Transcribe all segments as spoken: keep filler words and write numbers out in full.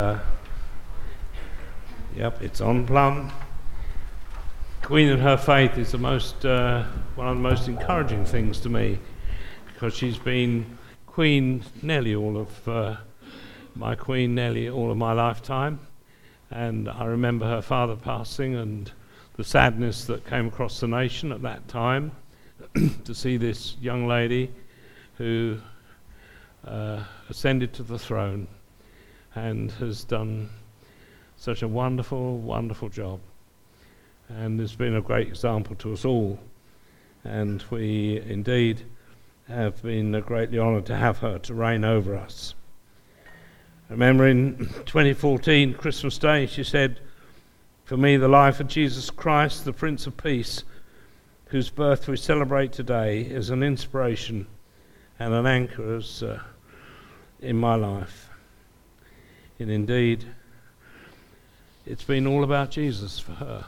Uh, yep, it's on Plum. Queen and her faith is the most uh, one of the most encouraging things to me, because she's been Queen nearly all of uh, my Queen nearly all of my lifetime, and I remember her father passing and the sadness that came across the nation at that time to see this young lady who uh, ascended to the throne and has done such a wonderful, wonderful job, and has been a great example to us all. And we indeed have been greatly honoured to have her to reign over us. I remember in twenty fourteen, Christmas Day, she said, "For me, the life of Jesus Christ, the Prince of Peace, whose birth we celebrate today, is an inspiration and an anchor as, uh, in my life." And indeed, it's been all about Jesus for her.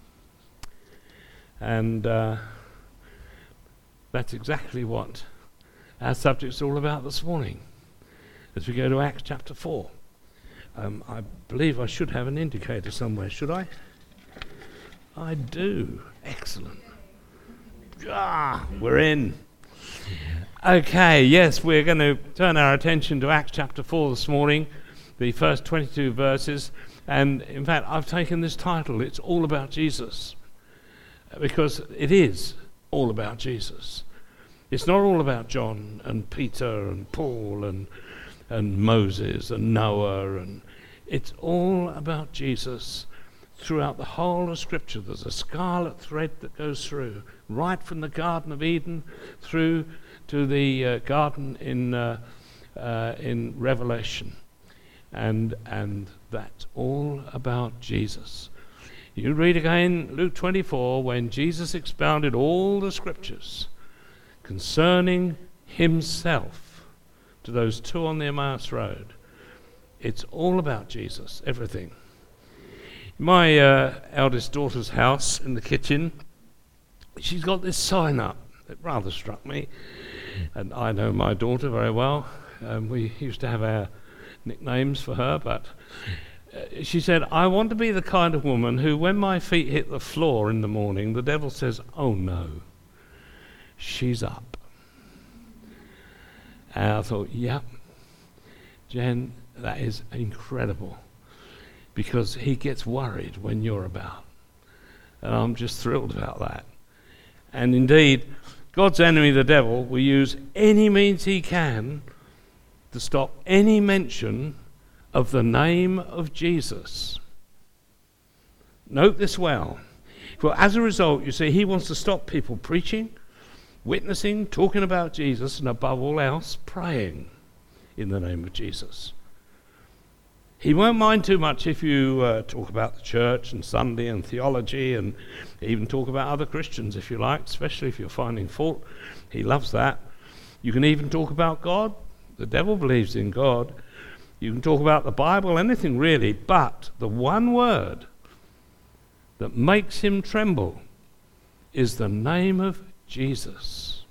And uh, that's exactly what our subject's all about this morning, as we go to Acts chapter four. Um, I believe I should have an indicator somewhere, should I? I do. Excellent. Ah, we're in. Okay, yes, we're going to turn our attention to Acts chapter four this morning, the first twenty-two verses. And in fact, I've taken this title, It's All About Jesus, because it is all about Jesus. It's not all about John and Peter and Paul and and Moses and Noah, and it's all about Jesus throughout the whole of Scripture. There's a scarlet thread that goes through, right from the Garden of Eden through to the uh, garden in uh, uh, in Revelation, and and that's all about Jesus. You read again Luke twenty-four, when Jesus expounded all the Scriptures concerning himself to those two on the Emmaus Road. It's all about Jesus, everything. My uh, eldest daughter's house, in the kitchen, she's got this sign up. It rather struck me, and I know my daughter very well. Um, we used to have our nicknames for her, but uh, she said, "I want to be the kind of woman who, when my feet hit the floor in the morning, the devil says, 'Oh no, she's up.'" And I thought, yep, Jen, that is incredible, because he gets worried when you're about. And I'm just thrilled about that. And indeed, God's enemy, the devil, will use any means he can to stop any mention of the name of Jesus. Note this well. For as a result, you see, he wants to stop people preaching, witnessing, talking about Jesus, and above all else, praying in the name of Jesus. He won't mind too much if you uh, talk about the church and Sunday and theology, and even talk about other Christians if you like, especially if you're finding fault. He loves that. You can even talk about God. The devil believes in God. You can talk about the Bible, anything really, but the one word that makes him tremble is the name of Jesus.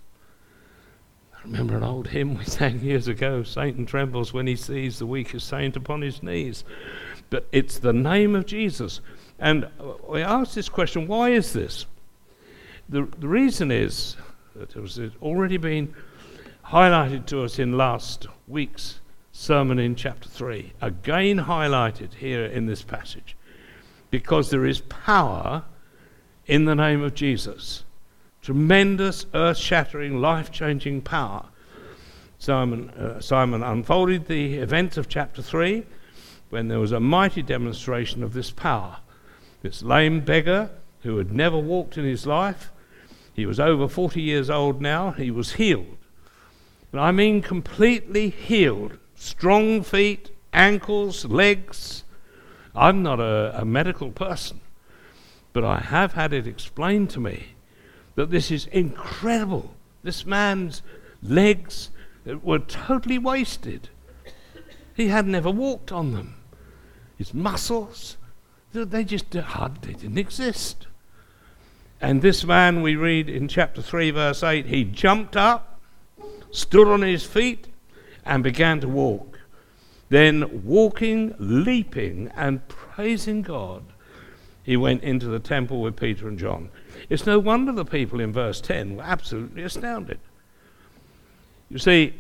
I remember an old hymn we sang years ago, "Satan trembles when he sees the weakest saint upon his knees." But it's the name of Jesus. And we asked this question, why is this? The, the reason is that it was already been highlighted to us in last week's sermon in chapter three, again highlighted here in this passage, because there is power in the name of Jesus. Tremendous, earth-shattering, life-changing power. Simon, uh, Simon unfolded the events of chapter three when there was a mighty demonstration of this power. This lame beggar who had never walked in his life, he was over forty years old now, he was healed. And I mean completely healed. Strong feet, ankles, legs. I'm not a, a medical person, but I have had it explained to me that this is incredible. This man's legs were totally wasted. He had never walked on them. His muscles, they just they didn't exist. And this man, we read in chapter three, verse eight, he jumped up, stood on his feet, and began to walk. Then walking, leaping, and praising God, he went into the temple with Peter and John. It's no wonder the people in verse ten were absolutely astounded. You see,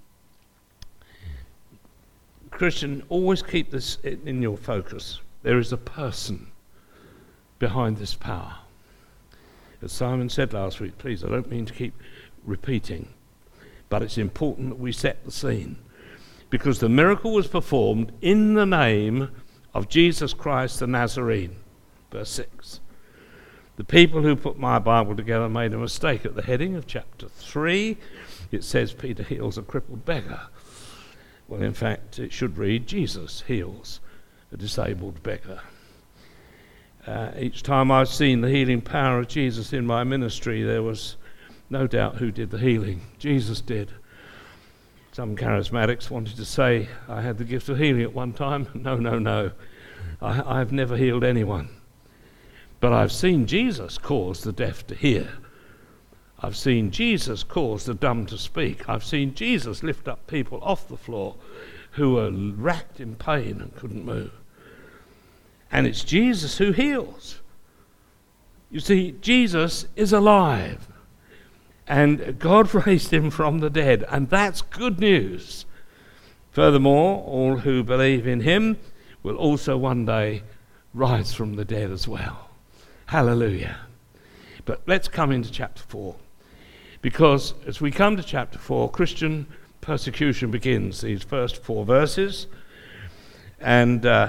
Christian, always keep this in your focus. There is a person behind this power. As Simon said last week, please, I don't mean to keep repeating, but it's important that we set the scene, because the miracle was performed in the name of Jesus Christ the Nazarene. Verse six. The people who put my Bible together made a mistake at the heading of chapter three. It says Peter heals a crippled beggar. Well, in fact, it should read Jesus heals a disabled beggar. Uh, each time I've seen the healing power of Jesus in my ministry, there was no doubt who did the healing. Jesus did. Some charismatics wanted to say I had the gift of healing at one time. No, no, no. I, I've never healed anyone. But I've seen Jesus cause the deaf to hear. I've seen Jesus cause the dumb to speak. I've seen Jesus lift up people off the floor who were racked in pain and couldn't move. And it's Jesus who heals. You see, Jesus is alive. And God raised him from the dead. And that's good news. Furthermore, all who believe in him will also one day rise from the dead as well. Hallelujah. But let's come into chapter four. Because as we come to chapter four, Christian persecution begins, these first four verses. And uh,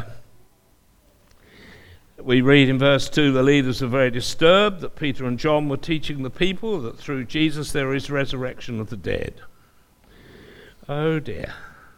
we read in verse two, the leaders were very disturbed that Peter and John were teaching the people that through Jesus there is resurrection of the dead. Oh dear.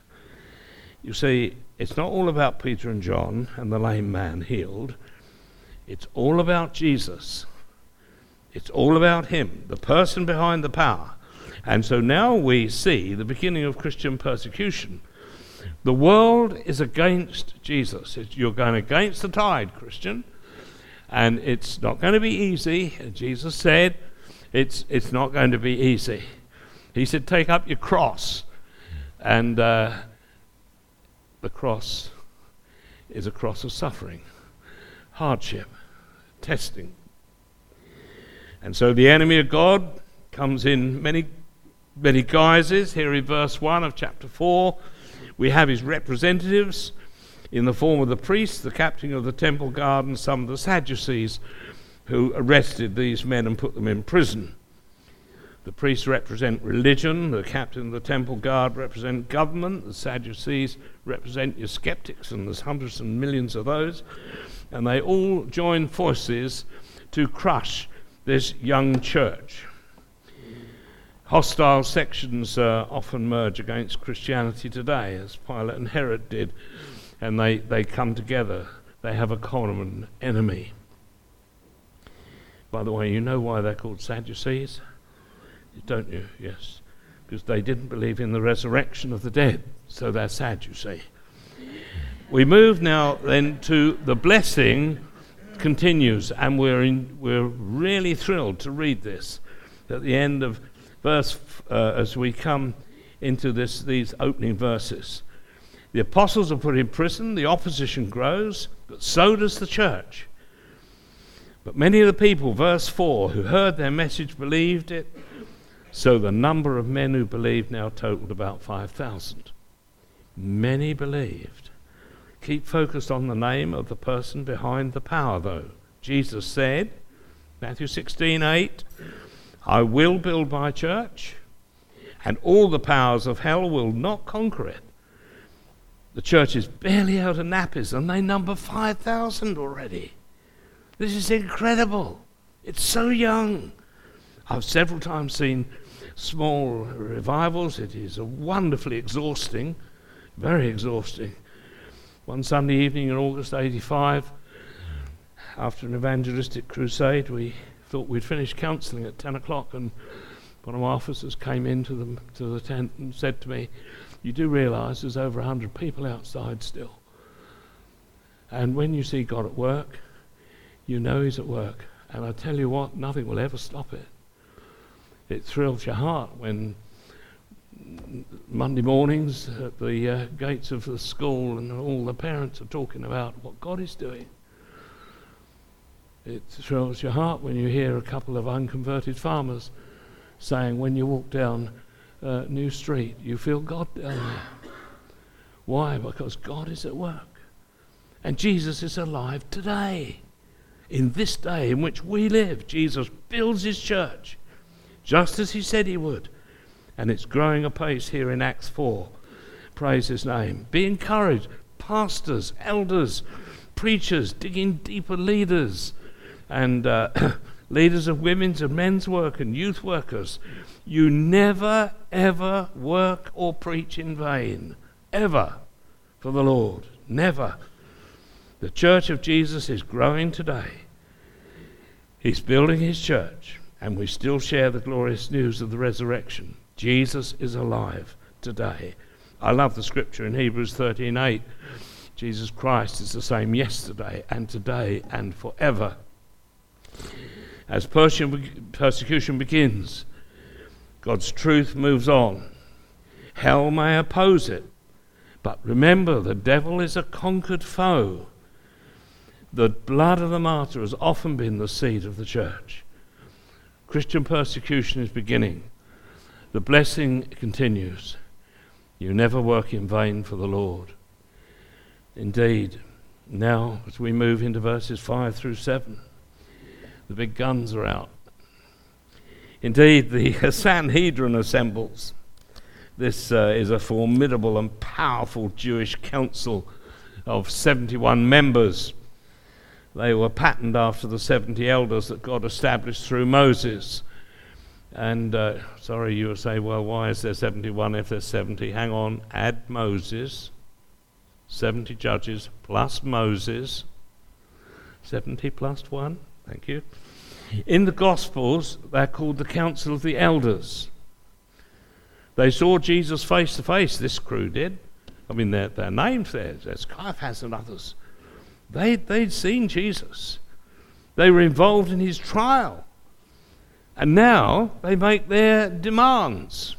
You see, it's not all about Peter and John and the lame man healed. It's all about Jesus. It's all about him, the person behind the power. And so now we see the beginning of Christian persecution. The world is against Jesus. It's, you're going against the tide, Christian. And it's not going to be easy. Jesus said it's, it's not going to be easy. He said, take up your cross. And uh, the cross is a cross of suffering, hardship, testing. And so the enemy of God comes in many, many guises. Here in verse one of chapter four, we have his representatives in the form of the priests, the captain of the temple guard, and some of the Sadducees who arrested these men and put them in prison. The priests represent religion, the captain of the temple guard represent government, the Sadducees represent your skeptics, and there's hundreds and millions of those, and they all join forces to crush this young church. Hostile sections uh, often merge against Christianity today, as Pilate and Herod did, and they, they come together. They have a common enemy. By the way, you know why they're called Sadducees? Don't you? Yes. Because they didn't believe in the resurrection of the dead, so they're Sadducees. We move now then to the blessing continues, and we're in, we're really thrilled to read this at the end of verse uh, as we come into this these opening verses. The apostles are put in prison, the opposition grows, but so does the church. But many of the people, verse four, who heard their message believed it, so the number of men who believed now totaled about five thousand. Many believed. Keep focused on the name of the person behind the power, though. Jesus said, Matthew sixteen eight, I will build my church, and all the powers of hell will not conquer it. The church is barely out of nappies, and they number five thousand already. This is incredible. It's so young. I've several times seen small revivals. It is a wonderfully exhausting, very exhausting. One Sunday evening in August eighty-five, after an evangelistic crusade, we thought we'd finished counselling at ten o'clock, and one of my officers came into the, to the tent and said to me, you do realise there's over one hundred people outside still. And when you see God at work, you know he's at work. And I tell you what, nothing will ever stop it. It thrills your heart when Monday mornings at the uh, gates of the school, and all the parents are talking about what God is doing. It thrills your heart when you hear a couple of unconverted farmers saying, when you walk down uh, New Street, you feel God down there. Why? Because God is at work. And Jesus is alive today. In this day in which we live, Jesus builds his church, just as he said he would. And it's growing apace here in Acts four. Praise his name. Be encouraged. Pastors, elders, preachers, digging deeper leaders, and uh, leaders of women's and men's work and youth workers. You never, ever work or preach in vain. Ever. For the Lord. Never. The church of Jesus is growing today. He's building his church, and we still share the glorious news of the resurrection. Jesus is alive today. I love the scripture in Hebrews thirteen eight. Jesus Christ is the same yesterday and today and forever. As persecution begins, God's truth moves on. Hell may oppose it, but remember, the devil is a conquered foe. The blood of the martyr has often been the seed of the church. Christian persecution is beginning. The blessing continues. You never work in vain for the Lord. Indeed, now as we move into verses five through seven, the big guns are out. Indeed, the Sanhedrin assembles. This uh, is a formidable and powerful Jewish council of seventy-one members. They were patterned after the seventy elders that God established through Moses. And, uh, sorry, you will say, well, why is there seventy-one if there's seventy? Hang on, add Moses, seventy judges plus Moses, seventy plus one, thank you. In the Gospels, they're called the Council of the Elders. They saw Jesus face to face, this crew did. I mean, their, their names there, there's Caiaphas and others. They, they'd seen Jesus. They were involved in his trial. And now they make their demands.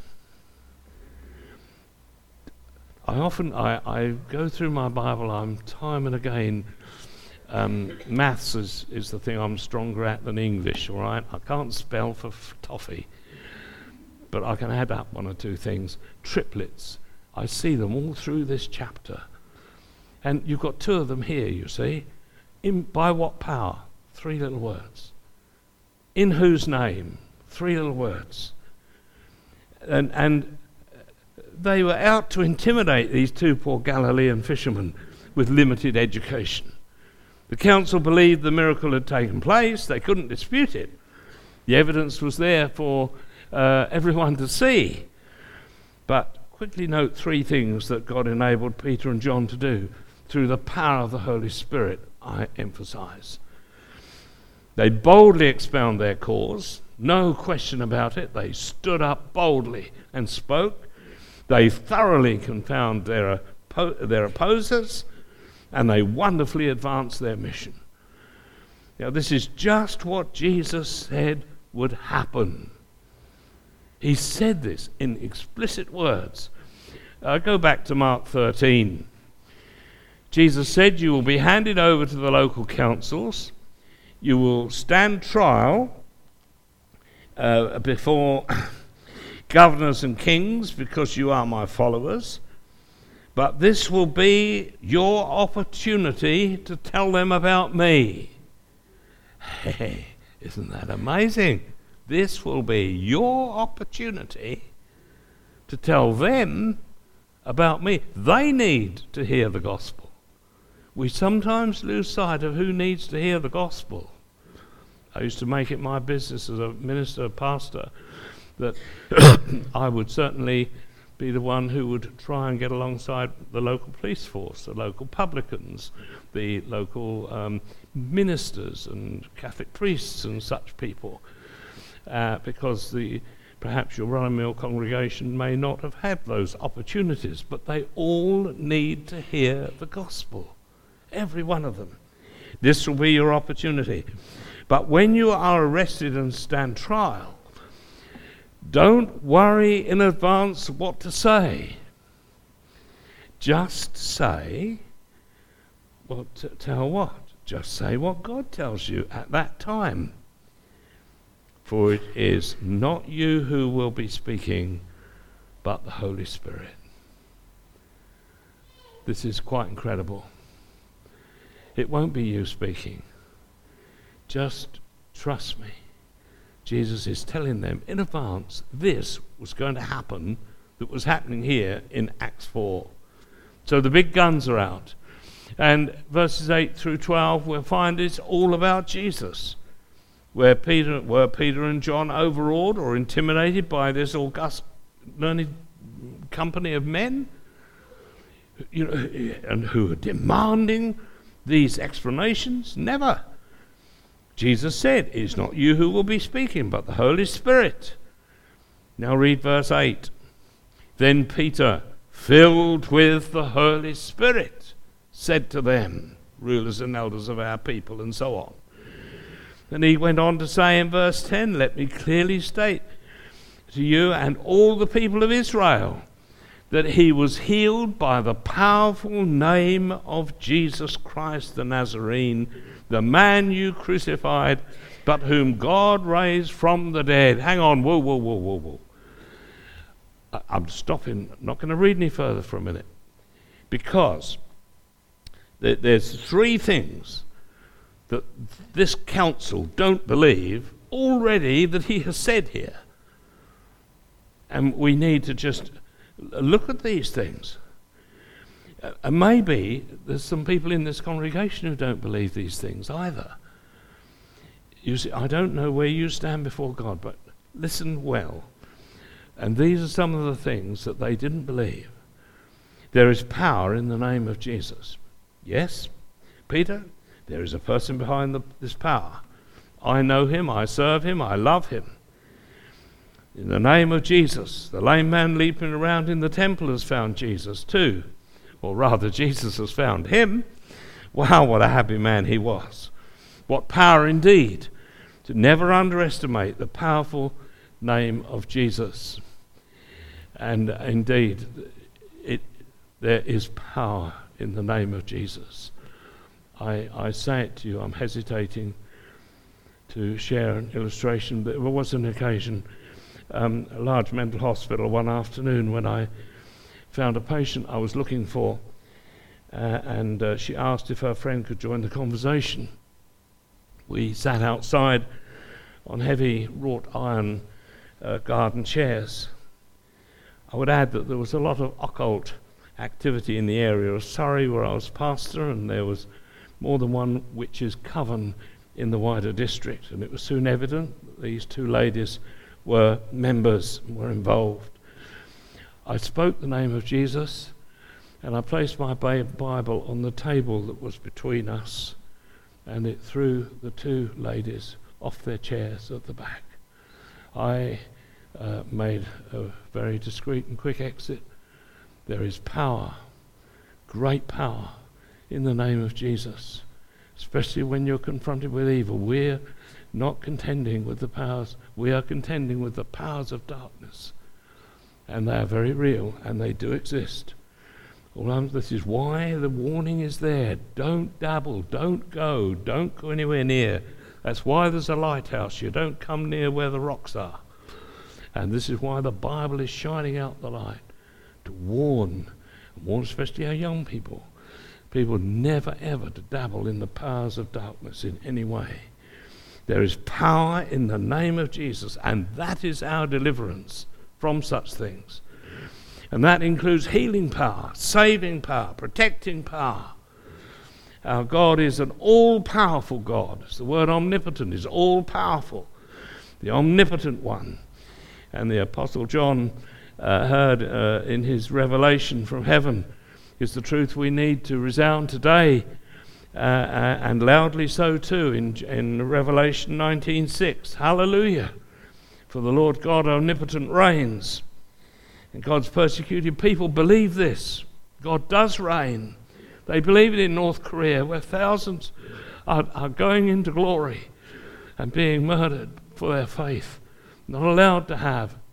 I often, I, I go through my Bible, I'm time and again, um, maths is, is the thing I'm stronger at than English, all right? I can't spell for f- toffee, but I can add up one or two things. Triplets, I see them all through this chapter. And you've got two of them here, you see. In, by what power? Three little words. In whose name? Three little words. And, and they were out to intimidate these two poor Galilean fishermen with limited education. The council believed the miracle had taken place. They couldn't dispute it. The evidence was there for uh, everyone to see. But quickly note three things that God enabled Peter and John to do through the power of the Holy Spirit, I emphasize. They boldly expound their cause, no question about it. They stood up boldly and spoke. They thoroughly confound their, oppo- their opposers, and they wonderfully advanced their mission. Now, this is just what Jesus said would happen. He said this in explicit words. Uh, go back to Mark thirteen. Jesus said, you will be handed over to the local councils. You will stand trial uh, before governors and kings because you are my followers. But this will be your opportunity to tell them about me. Hey, isn't that amazing? This will be your opportunity to tell them about me. They need to hear the gospel. We sometimes lose sight of who needs to hear the gospel. I used to make it my business as a minister, a pastor, that I would certainly be the one who would try and get alongside the local police force, the local publicans, the local um, ministers and Catholic priests and such people, uh, because the perhaps your run-of-the-mill congregation may not have had those opportunities, but they all need to hear the gospel. Every one of them. This will be your opportunity. But when you are arrested and stand trial, Don't worry in advance what to say. Just say, well, t- tell what? Just say what God tells you at that time. For it is not you who will be speaking, but the Holy Spirit. This is quite incredible. It won't be you speaking. Just trust me. Jesus is telling them in advance this was going to happen that was happening here in Acts four. So the big guns are out. And verses eight through twelve, we'll find it's all about Jesus. Where Peter, were Peter and John overawed or intimidated by this august learned company of men, you know, and who are demanding these explanations? Never. Jesus said, it is not you who will be speaking, but the Holy Spirit. Now read verse eight. Then Peter, filled with the Holy Spirit, said to them, rulers and elders of our people, and so on. And he went on to say in verse ten, let me clearly state to you and all the people of Israel that he was healed by the powerful name of Jesus Christ the Nazarene, the man you crucified, but whom God raised from the dead. Hang on, whoa, whoa, whoa, whoa, whoa. I, I'm stopping, I'm not going to read any further for a minute, because th- there's three things that this council don't believe already that he has said here. And we need to just look at these things. Uh, and maybe there's some people in this congregation who don't believe these things either. You see, I don't know where you stand before God, but listen well. And these are some of the things that they didn't believe. There is power in the name of Jesus. Yes, Peter, there is a person behind the, this power. I know him, I serve him, I love him. In the name of Jesus, the lame man leaping around in the temple has found Jesus too. Or rather, Jesus has found him. Wow, what a happy man he was. What power indeed. To never underestimate the powerful name of Jesus. And indeed, it, there is power in the name of Jesus. I, I say it to you, I'm hesitating to share an illustration, but there was an occasion, um, a large mental hospital one afternoon when I found a patient I was looking for, uh, and uh, she asked if her friend could join the conversation. We sat outside on heavy wrought iron uh, garden chairs. I would add that there was a lot of occult activity in the area of Surrey where I was pastor, and there was more than one witches' coven in the wider district, and it was soon evident that these two ladies were members, were involved. I spoke the name of Jesus, and I placed my Bible on the table that was between us, and it threw the two ladies off their chairs at the back. I uh, made a very discreet and quick exit. There is power, great power, in the name of Jesus, especially when you're confronted with evil. We're not contending with the powers, we are contending with the powers of darkness. And they are very real, and they do exist. Well, this is why the warning is there. Don't dabble, don't go, don't go anywhere near. That's why there's a lighthouse. You don't come near where the rocks are. And this is why the Bible is shining out the light, to warn, warn especially our young people, people never ever to dabble in the powers of darkness in any way. There is power in the name of Jesus, and that is our deliverance from such things. And that includes healing power, saving power, protecting power. Our God is an all-powerful God. The word omnipotent is all-powerful, the omnipotent one. And the Apostle John uh, heard uh, in his revelation from heaven is the truth we need to resound today, uh, uh, and loudly so too in, in Revelation nineteen six. Hallelujah! For the Lord God omnipotent reigns. And God's persecuted people believe this. God does reign. They believe it in North Korea, where thousands are, are going into glory and being murdered for their faith, not allowed to have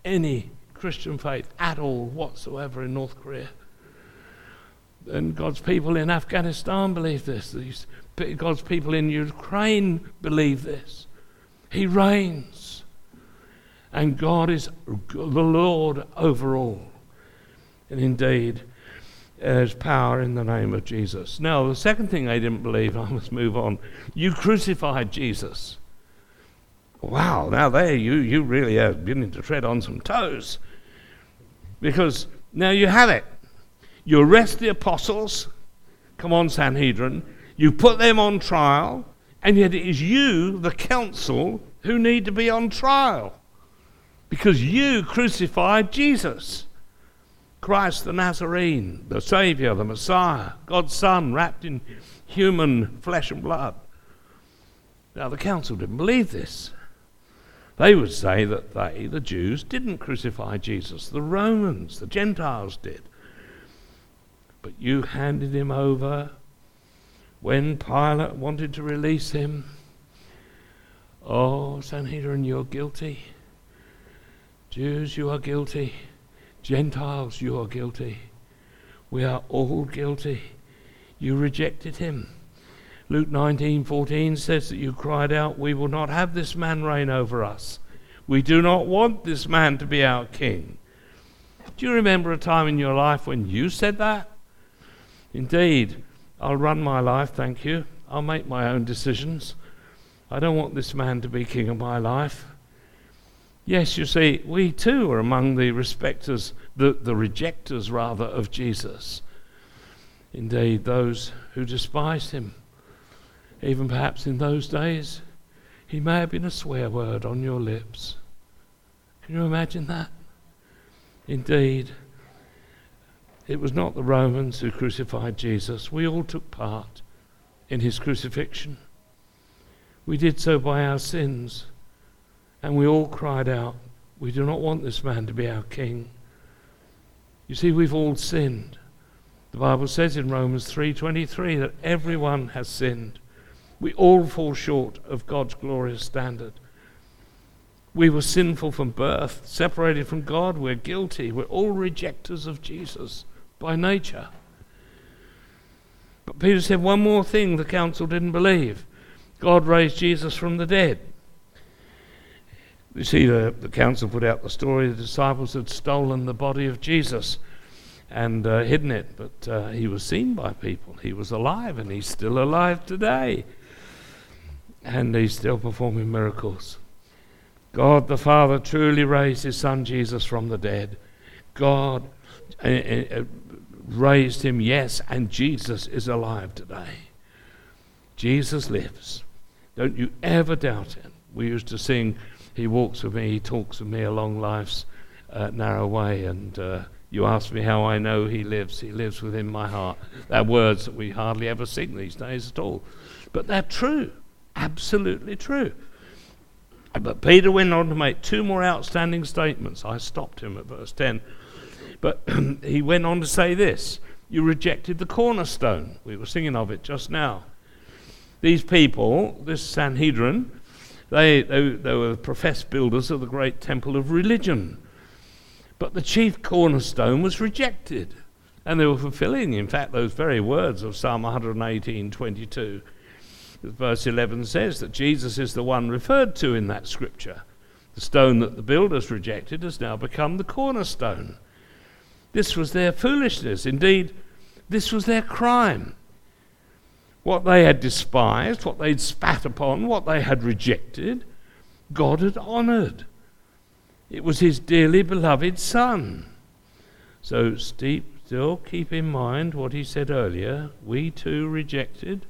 any Christian faith at all whatsoever in North Korea. And God's people in Afghanistan believe this. These, God's people in Ukraine believe this. He reigns. And God is the Lord over all. And indeed, there's power in the name of Jesus. Now, the second thing they didn't believe, I must move on. You crucified Jesus. Wow, now there you, you really are beginning to tread on some toes. Because now you have it. You arrest the apostles. Come on, Sanhedrin. You put them on trial. And yet it is you, the council, who need to be on trial. Because you crucified Jesus. Christ the Nazarene, the Saviour, the Messiah, God's Son, wrapped in human flesh and blood. Now the council didn't believe this. They would say that they, the Jews, didn't crucify Jesus. The Romans, the Gentiles did. But you handed him over when Pilate wanted to release him. Oh, Sanhedrin, you're guilty. Jews, you are guilty. Gentiles, you are guilty. We are all guilty. You rejected him. Luke nineteen fourteen says that you cried out, we will not have this man reign over us. We do not want this man to be our king. Do you remember a time in your life when you said that? Indeed, I'll run my life, thank you. I'll make my own decisions. I don't want this man to be king of my life. Yes, you see, we too are among the respecters, the, the rejectors rather, of Jesus. Indeed, those who despised him. Even perhaps in those days, he may have been a swear word on your lips. Can you imagine that? Indeed, it was not the Romans who crucified Jesus. We all took part in his crucifixion. We did so by our sins. And we all cried out, we do not want this man to be our king. You see, we've all sinned. The Bible says in Romans three twenty-three that everyone has sinned. We all fall short of God's glorious standard. We were sinful from birth, separated from God. We're guilty. We're all rejectors of Jesus by nature. But Peter said one more thing the council didn't believe. God raised Jesus from the dead. You see, the, the council put out the story the disciples had stolen the body of Jesus and uh, hidden it, but uh, he was seen by people. He was alive, and he's still alive today. And he's still performing miracles. God the Father truly raised his Son Jesus from the dead. God uh, uh, raised him, yes, and Jesus is alive today. Jesus lives. Don't you ever doubt it. We used to sing, he walks with me, he talks with me along life's uh, narrow way, and uh, you ask me how I know he lives. He lives within my heart. They're words that we hardly ever sing these days at all. But they're true, absolutely true. But Peter went on to make two more outstanding statements. I stopped him at verse ten. But he went on to say this, you rejected the cornerstone. We were singing of it just now. These people, this Sanhedrin, They, they, they were professed builders of the great temple of religion. But the chief cornerstone was rejected. And they were fulfilling, in fact, those very words of Psalm one eighteen twenty-two. Verse eleven says that Jesus is the one referred to in that scripture. The stone that the builders rejected has now become the cornerstone. This was their foolishness. Indeed, this was their crime. What they had despised, what they'd spat upon, what they had rejected, God had honoured. It was his dearly beloved Son. So steep, still keep in mind what he said earlier. We too rejected.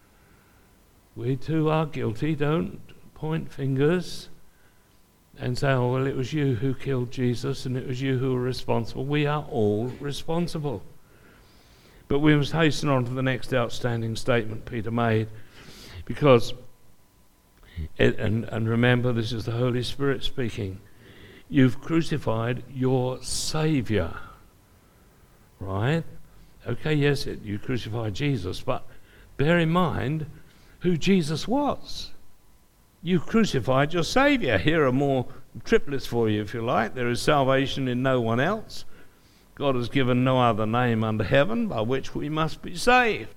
We too are guilty. Don't point fingers and say, oh, well, it was you who killed Jesus and it was you who were responsible. We are all responsible. But we must hasten on to the next outstanding statement Peter made, because, it, and, and remember, this is the Holy Spirit speaking, you've crucified your Saviour. Right? Okay, yes, it, you crucified Jesus, but bear in mind who Jesus was. You crucified your Saviour. Here are more triplets for you, if you like. There is salvation in no one else. God has given no other name under heaven by which we must be saved.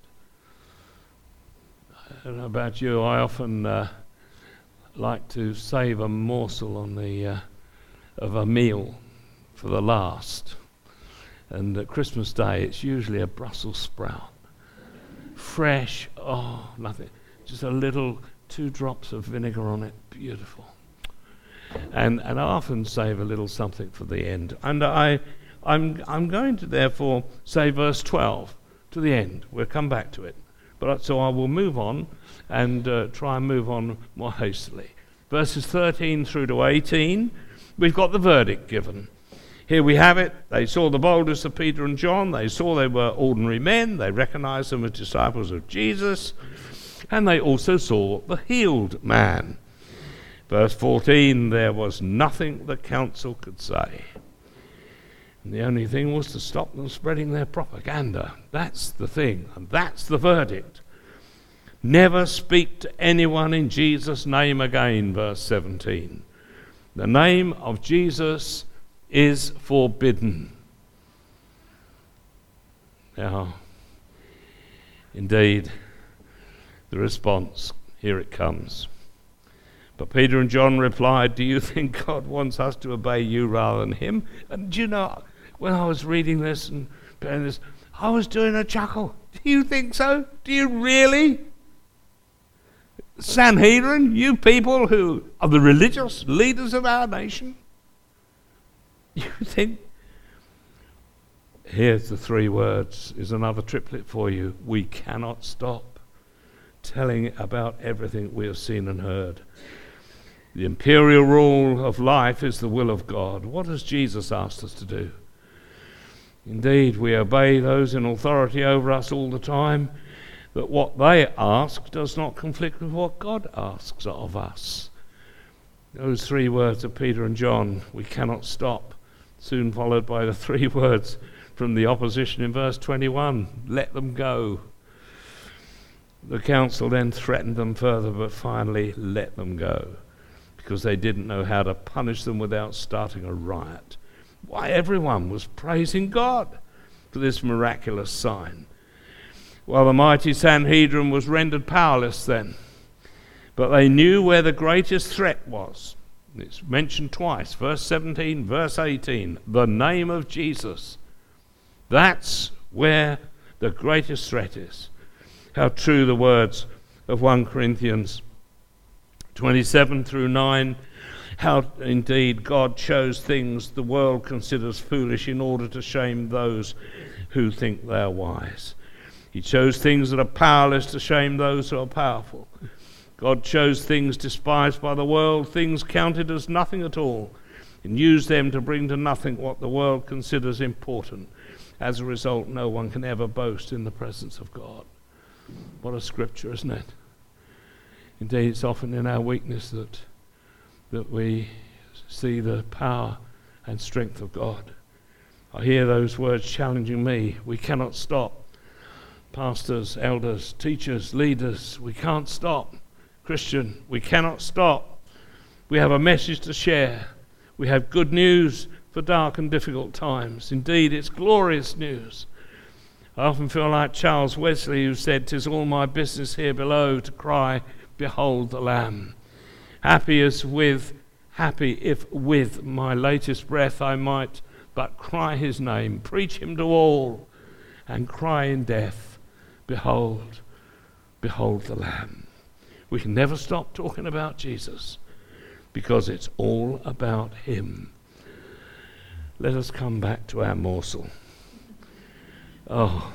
I don't know about you, I often uh, like to save a morsel on the uh, of a meal for the last. And at Christmas Day, it's usually a Brussels sprout. Fresh, oh, nothing. Just a little, two drops of vinegar on it, beautiful. And and I often save a little something for the end. And I, I'm I'm going to therefore say verse twelve to the end. We'll come back to it. But so I will move on and uh, try and move on more hastily. Verses thirteen through to eighteen, we've got the verdict given. Here we have it. They saw the boldness of Peter and John. They saw they were ordinary men. They recognized them as disciples of Jesus. And they also saw the healed man. Verse fourteen, there was nothing the council could say. And the only thing was to stop them spreading their propaganda. That's the thing, and that's the verdict. Never speak to anyone in Jesus' name again, verse seventeen. The name of Jesus is forbidden. Now, indeed, the response, here it comes. But Peter and John replied, do you think God wants us to obey you rather than him? And do you know, when I was reading this and preparing this, I was doing a chuckle. Do you think so? Do you really? Sanhedrin, you people who are the religious leaders of our nation, you think? Here's the three words, is another triplet for you. We cannot stop telling about everything we have seen and heard. The imperial rule of life is the will of God. What has Jesus asked us to do? Indeed, we obey those in authority over us all the time, but what they ask does not conflict with what God asks of us. Those three words of Peter and John, we cannot stop, soon followed by the three words from the opposition in verse twenty-one, let them go. The council then threatened them further, but finally let them go, because they didn't know how to punish them without starting a riot. Why, everyone was praising God for this miraculous sign. Well, the mighty Sanhedrin was rendered powerless then, but they knew where the greatest threat was. It's mentioned twice, verse seventeen, verse eighteen, the name of Jesus. That's where the greatest threat is. How true the words of First Corinthians twenty-seven through nine, how indeed God chose things the world considers foolish in order to shame those who think they are wise. He chose things that are powerless to shame those who are powerful. God chose things despised by the world, things counted as nothing at all, and used them to bring to nothing what the world considers important. As a result, no one can ever boast in the presence of God. What a scripture, isn't it? Indeed, it's often in our weakness that that we see the power and strength of God. I hear those words challenging me. We cannot stop. Pastors, elders, teachers, leaders, we can't stop. Christian, we cannot stop. We have a message to share. We have good news for dark and difficult times. Indeed, it's glorious news. I often feel like Charles Wesley, who said, "'Tis all my business here below to cry, behold the Lamb. Happy as with, happy if with my latest breath I might but cry his name, preach him to all, and cry in death, behold, behold the Lamb." We can never stop talking about Jesus because it's all about him. Let us come back to our morsel. Oh,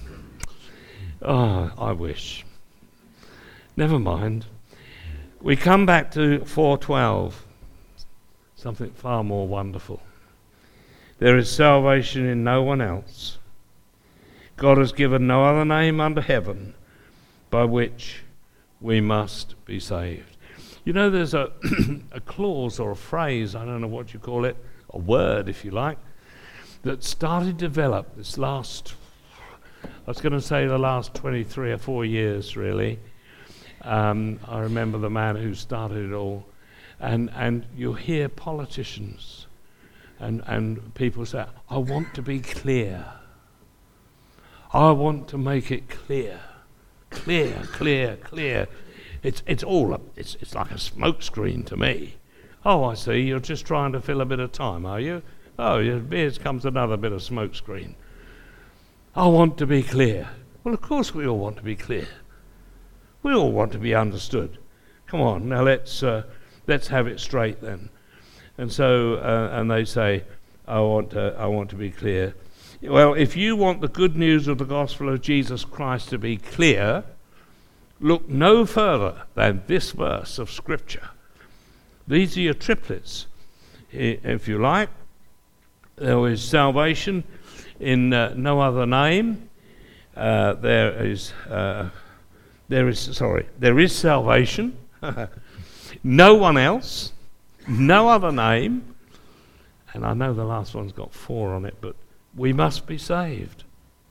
oh, I wish. Never mind. We come back to four twelve, something far more wonderful. There is salvation in no one else. God has given no other name under heaven by which we must be saved. You know, there's a, a clause or a phrase, I don't know what you call it, a word if you like, that started to develop this last, I was going to say the last twenty-three or four years really. Um, I remember the man who started it all, And and you hear politicians and, and people say, I want to be clear. I want to make it clear. Clear, clear, clear. It's it's all, a, it's, it's like a smoke screen to me. Oh, I see, you're just trying to fill a bit of time, are you? Oh, here comes another bit of smoke screen. I want to be clear. Well, of course we all want to be clear. We all want to be understood. Come on, now let's uh, let's have it straight then. And so, uh, and they say, I want to, I want to be clear. Well, if you want the good news of the gospel of Jesus Christ to be clear, look no further than this verse of Scripture. These are your triplets, if you like. There is salvation in uh, no other name. Uh, there is, uh, there is, sorry, there is salvation. No one else, no other name. And I know the last one's got four on it, but we must be saved.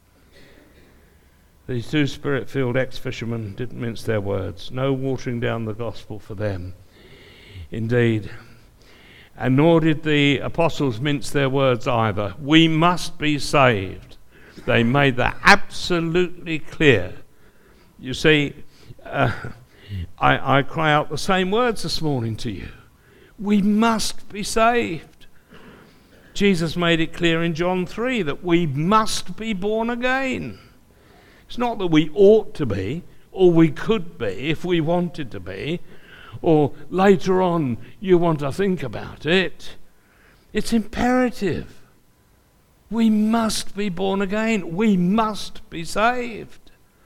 These two spirit-filled ex-fishermen didn't mince their words. No watering down the gospel for them. Indeed. And nor did the apostles mince their words either. We must be saved. They made that absolutely clear. You see, uh, I, I cry out the same words this morning to you. We must be saved. Jesus made it clear in John three that we must be born again. It's not that we ought to be, or we could be if we wanted to be, or later on you want to think about it. It's imperative. We must be born again. We must be saved.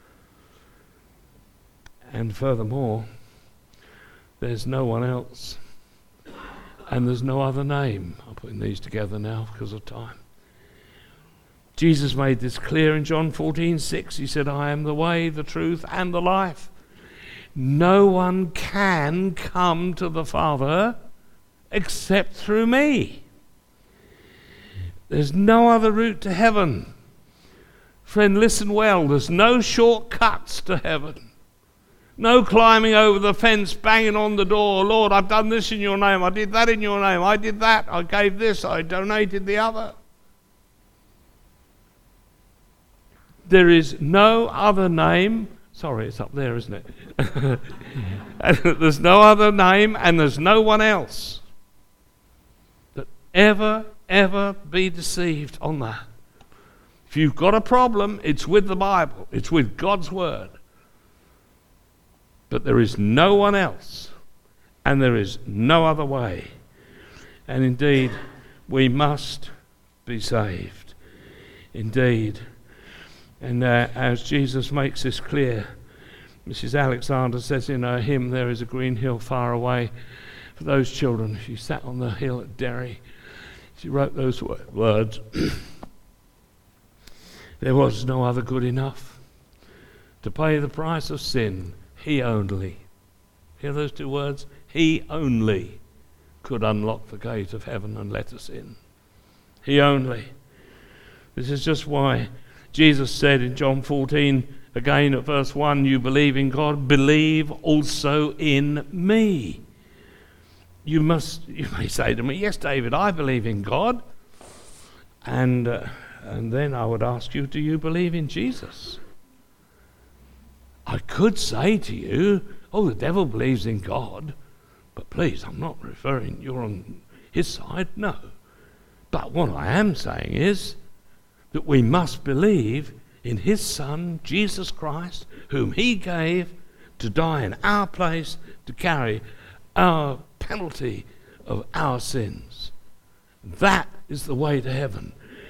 And furthermore, there's no one else. And there's no other name. I'm putting these together now because of time. Jesus made this clear in John fourteen six. He said, I am the way, the truth, and the life. No one can come to the Father except through me. There's no other route to heaven. Friend, listen well. There's no shortcuts to heaven. No climbing over the fence, banging on the door. Lord, I've done this in your name. I did that in your name. I did that. I gave this. I donated the other. There is no other name. Sorry, it's up there, isn't it? There's no other name and there's no one else that ever, ever be deceived on that. If you've got a problem, it's with the Bible. It's with God's Word. But there is no one else, and there is no other way. And indeed, we must be saved. Indeed. And uh, as Jesus makes this clear, Missus Alexander says in her hymn, there is a green hill far away for those children. She sat on the hill at Derry. She wrote those words. There was no other good enough to pay the price of sin. He only, hear those two words? He only could unlock the gate of heaven and let us in. He only. This is just why Jesus said in John fourteen, again at verse one, you believe in God, believe also in me. You must, you may say to me, yes, David, I believe in God. And, uh, and then I would ask you, do you believe in Jesus? I could say to you, oh, the devil believes in God, but please, I'm not referring, you're on his side, no. But what I am saying is that we must believe in his Son, Jesus Christ, whom he gave to die in our place, to carry our penalty of our sins. That is the way to heaven.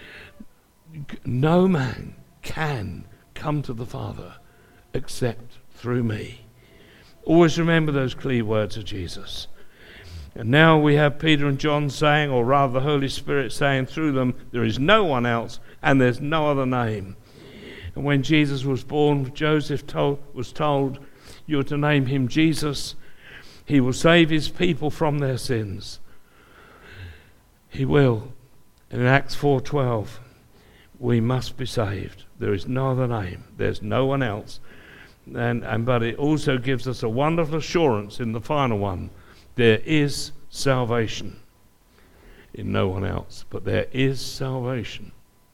No man can come to the Father except through me. Always remember those clear words of Jesus. And now we have Peter and John saying, or rather the Holy Spirit saying through them, there is no one else and there's no other name. And when Jesus was born, Joseph told, was told, you're to name him Jesus. He will save his people from their sins. He will. And in Acts four twelve, we must be saved. There is no other name. There's no one else. And, and but it also gives us a wonderful assurance in the final one. There is salvation in no one else, but there is salvation.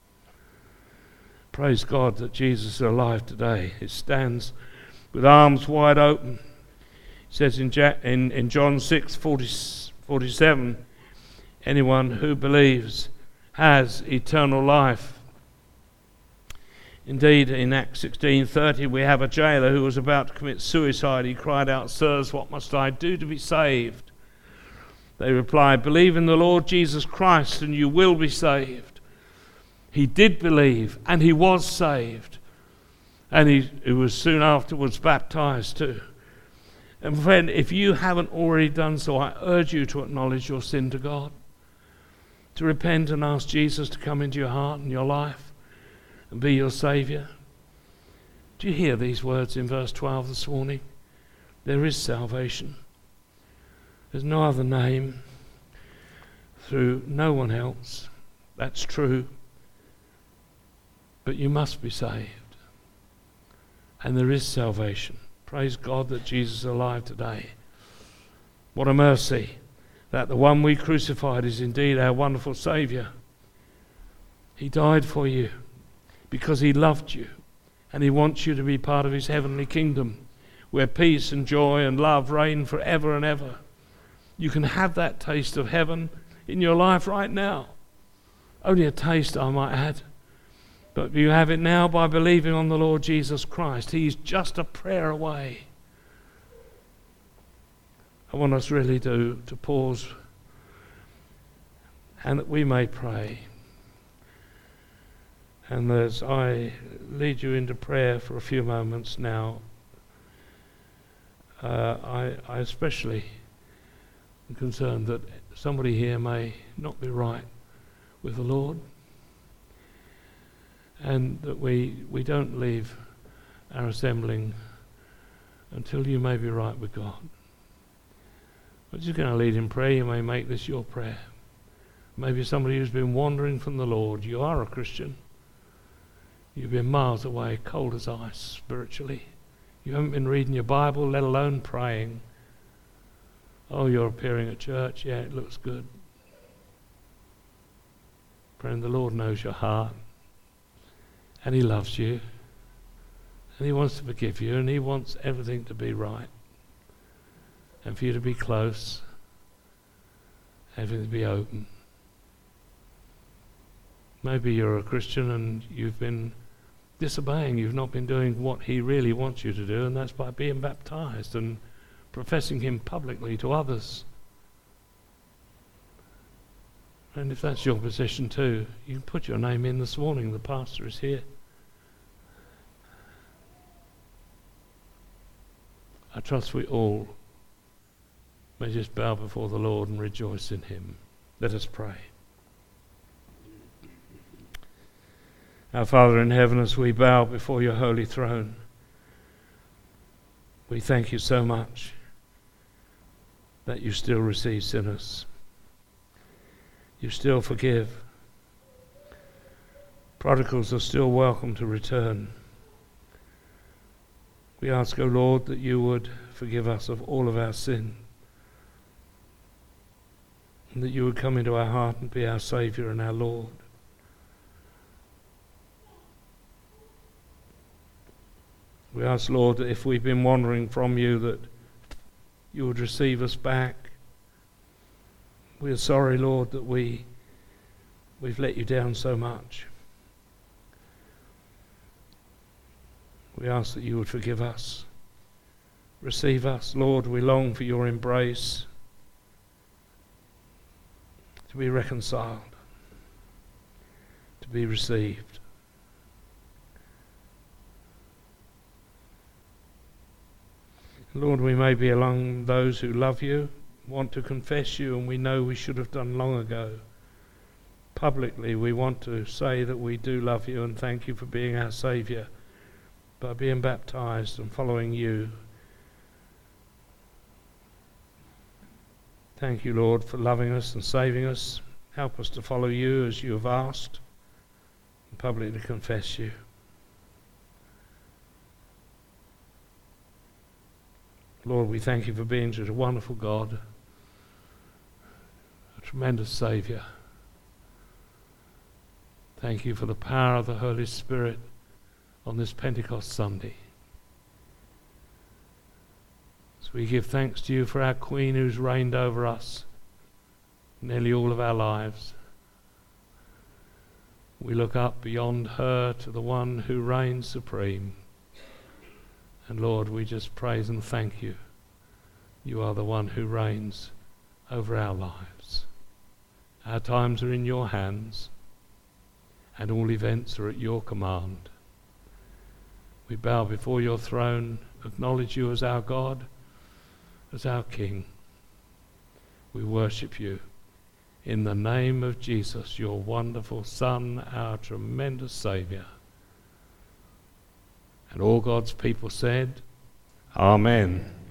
Praise God that Jesus is alive today. It stands with arms wide open. It says in, ja- in, in John six forty, forty-seven, anyone who believes has eternal life. Indeed, in Acts sixteen thirty, we have a jailer who was about to commit suicide. He cried out, "Sirs, what must I do to be saved?" They replied, "Believe in the Lord Jesus Christ and you will be saved." He did believe and he was saved. And he, he was soon afterwards baptized too. And friend, if you haven't already done so, I urge you to acknowledge your sin to God, to repent and ask Jesus to come into your heart and your life and be your Saviour. Do you hear these words in verse twelve this morning? There is salvation. There's no other name, through no one else. That's true. But you must be saved. And there is salvation. Praise God that Jesus is alive today. What a mercy that the one we crucified is indeed our wonderful Saviour. He died for you because he loved you, and he wants you to be part of his heavenly kingdom, where peace and joy and love reign forever and ever. You can have that taste of heaven in your life right now. Only a taste, I might add. But you have it now by believing on the Lord Jesus Christ. He's just a prayer away. I want us really to, to pause and that we may pray. And as I lead you into prayer for a few moments now, uh, I, I especially am concerned that somebody here may not be right with the Lord, and that we, we don't leave our assembling until you may be right with God. I'm just going to lead in prayer. You may make this your prayer. Maybe somebody who's been wandering from the Lord. You are a Christian. You've been miles away, cold as ice spiritually. You haven't been reading your Bible, let alone praying. Oh, you're appearing at church. Yeah, it looks good. Friend, the Lord knows your heart. And he loves you. And he wants to forgive you. And he wants everything to be right. And for you to be close. Everything to be open. Maybe you're a Christian and you've been disobeying. You've not been doing what he really wants you to do. And that's by being baptized and professing him publicly to others. And if that's your position too, you can put your name in this morning. The pastor is here. I trust we all may just bow before the Lord and rejoice in him. Let us pray. Our Father in heaven, as we bow before your holy throne, we thank you so much that you still receive sinners. You still forgive. Prodigals are still welcome to return. We ask, O Lord, that you would forgive us of all of our sin, and that you would come into our heart and be our Saviour and our Lord. We ask, Lord, that if we've been wandering from you, that you would receive us back. We are sorry, Lord, that we, we've let you down so much. We ask that you would forgive us. Receive us, Lord. We long for your embrace, to be reconciled, to be received. Lord, we may be among those who love you, want to confess you, and we know we should have done long ago. Publicly, we want to say that we do love you and thank you for being our Saviour, by being baptized and following you. Thank you, Lord, for loving us and saving us. Help us to follow you as you have asked, and publicly confess you. Lord, we thank you for being such a wonderful God. Tremendous Saviour. Thank you for the power of the Holy Spirit on this Pentecost Sunday. So we give thanks to you for our Queen who's reigned over us nearly all of our lives. We look up beyond her to the one who reigns supreme. And Lord, we just praise and thank you. You are the one who reigns over our lives. Our times are in your hands, and all events are at your command. We bow before your throne, acknowledge you as our God, as our King. We worship you in the name of Jesus, your wonderful Son, our tremendous Saviour. And all God's people said, Amen.